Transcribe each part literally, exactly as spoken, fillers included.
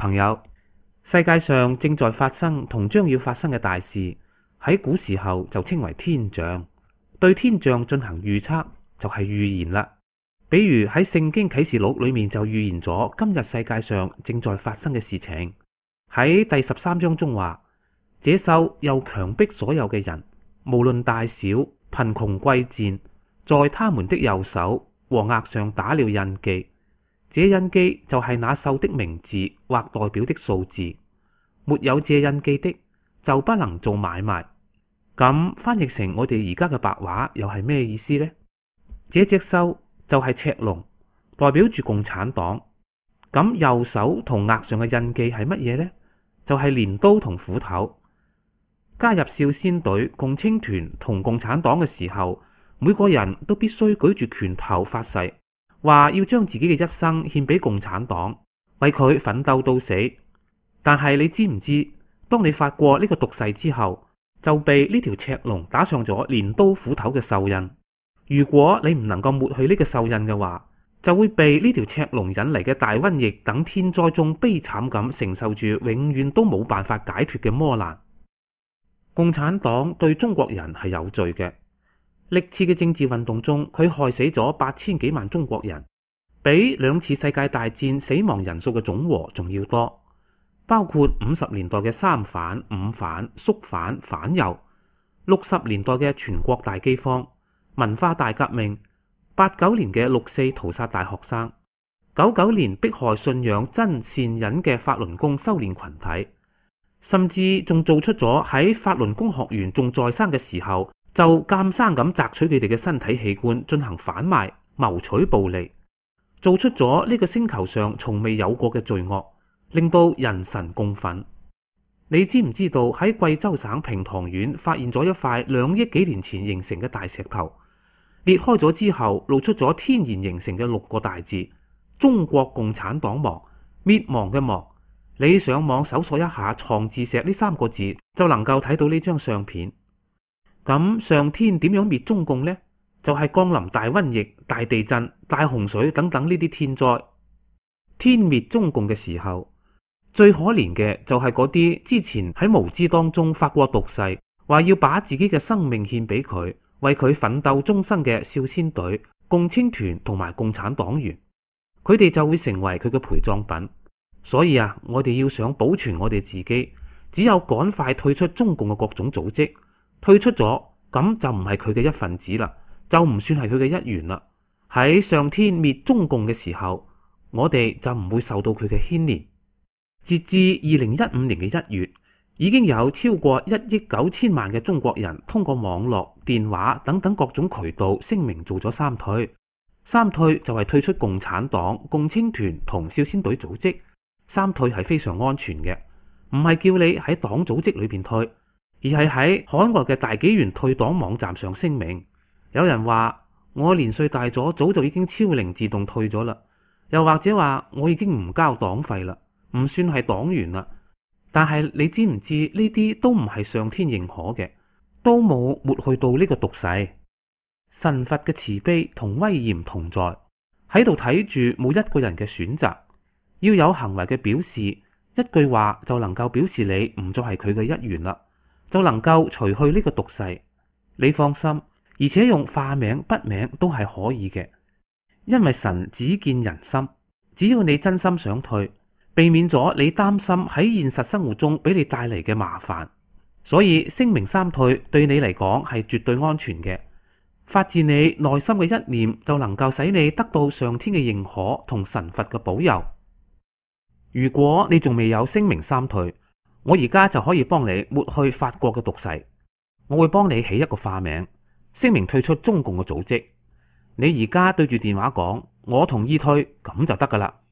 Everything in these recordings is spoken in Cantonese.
朋友，世界上正在發生同將要發生嘅大事，喺古時候就稱為天象。對天象進行預測就係預言啦。比如喺聖經啟示錄裏面就預言咗今日世界上正在發生嘅事情。喺第十三章中話，這獸又強迫所有嘅人，無論大小、貧窮貴賤，在他們的右手和額上打了印記。這印記就係那獸的名字或代表的數字，沒有這印記的就不能做買賣。咁翻譯成我哋而家嘅白話又係咩意思呢？這隻獸就係赤龍，代表住共產黨。咁右手同額上嘅印記係乜嘢呢？就係鐮刀同斧頭。加入少先隊、共青團同共產黨嘅時候，每個人都必須舉住拳頭發誓，話要將自己嘅一生獻俾共產黨，為佢奮鬥到死。但係你知唔知，當你發過呢個毒誓之後，就被呢條赤龍打上咗鐮刀斧頭嘅獸印。如果你唔能夠抹去呢個獸印嘅話，就會被呢條赤龍引嚟嘅大瘟疫等天災中悲慘咁承受住永遠都冇辦法解脫嘅磨難。共產黨對中國人係有罪嘅。歷次嘅政治運動中，佢害死咗八千幾萬中國人，比兩次世界大戰死亡人數嘅總和仲要多。包括五十年代嘅三反、五反、肅反、反右，六十年代嘅全國大饑荒、文化大革命，八九年嘅六四屠殺大學生，九九年迫害信仰真善忍嘅法輪功修煉群體，甚至仲做出咗喺法輪功學員仲在生嘅時候，就監生咁摘取佢哋嘅身體器官進行販賣，謀取暴利，做出咗呢個星球上從未有過嘅罪惡，令到人神共憤。你知唔知道喺貴州省平塘縣發現咗一塊兩億幾年前形成嘅大石頭，裂開咗之後露出咗天然形成嘅六個大字：中國共產黨亡，滅亡嘅亡。你上網搜索一下藏字石呢三個字，就能夠睇到呢張相片。咁上天點樣滅中共呢？就係降臨大瘟疫、大地震、大洪水等等呢啲天災。天滅中共嘅時候，最可憐嘅就係嗰啲之前喺無知當中發過毒誓，話要把自己嘅生命獻俾佢，為佢奮鬥終生嘅少先隊、共青團同埋共產黨員，佢哋就會成為佢嘅陪葬品。所以啊，我哋要想保存我哋自己，只有趕快退出中共嘅各種組織。退出咗，咁就唔係佢嘅一份子啦，就唔算係佢嘅一員啦。喺上天滅中共嘅時候，我哋就唔會受到佢嘅牽連。截至二零一五年嘅一月，已經有超過一億九千萬嘅中國人通過網絡、電話等等各種渠道聲明做咗三退。三退就係退出共產黨、共青團同少先隊組織。三退係非常安全嘅，唔係叫你喺黨組織裏邊退，而係喺海外嘅大紀元退黨網站上聲明。有人話我年歲大咗，早就已經超齡自動退咗啦，又或者話我已經唔交黨費啦，唔算係黨員啦。但係你知唔知呢啲都唔係上天認可嘅，都冇抹去到呢個毒誓。神佛嘅慈悲同威嚴同在，喺度睇住每一個人嘅選擇。要有行為嘅表示，一句話就能夠表示你唔再係佢嘅一員啦，就能夠除去呢個毒誓。你放心，而且用化名筆名都係可以嘅，因為神只見人心。只要你真心想退，避免咗你擔心喺現實生活中俾你帶嚟嘅麻煩，所以聲明三退對你嚟講係絕對安全嘅。發自你內心嘅一念就能夠使你得到上天嘅認可同神佛嘅保佑。如果你仲未有聲明三退，我而家就可以幫你抹去法國嘅毒誓。我會幫你起一個化名，聲明退出中共嘅組織。你而家對住電話講，我同意退，咁就得噶啦。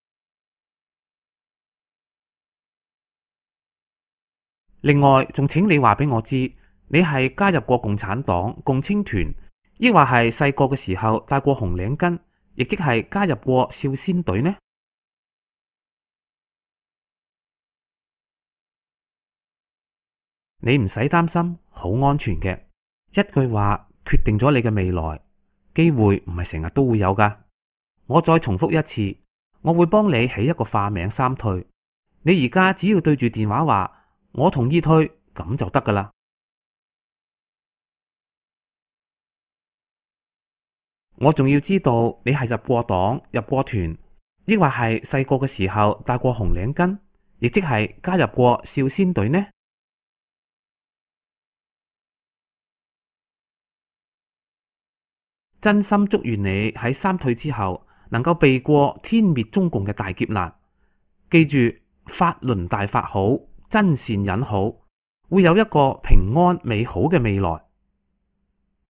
另外，仲請你話俾我知，你係加入過共產黨、共青團，抑或係細個嘅時候戴過紅領巾，亦即係加入過少先隊呢？你唔使擔心，好安全嘅。一句話決定咗你嘅未來，機會唔係成日都會有噶。我再重複一次，我會幫你起一個化名三退， 你而家只要對住電話話我同意退，咁就得噶啦。我仲要知道你係入過黨、入過團，抑或係細個嘅時候戴過紅領巾，亦即係加入過少先隊呢？真心祝願你喺三退之後能夠避過天滅中共嘅大劫難。記住，法輪大法好，真善忍好，會有一個平安美好嘅未來。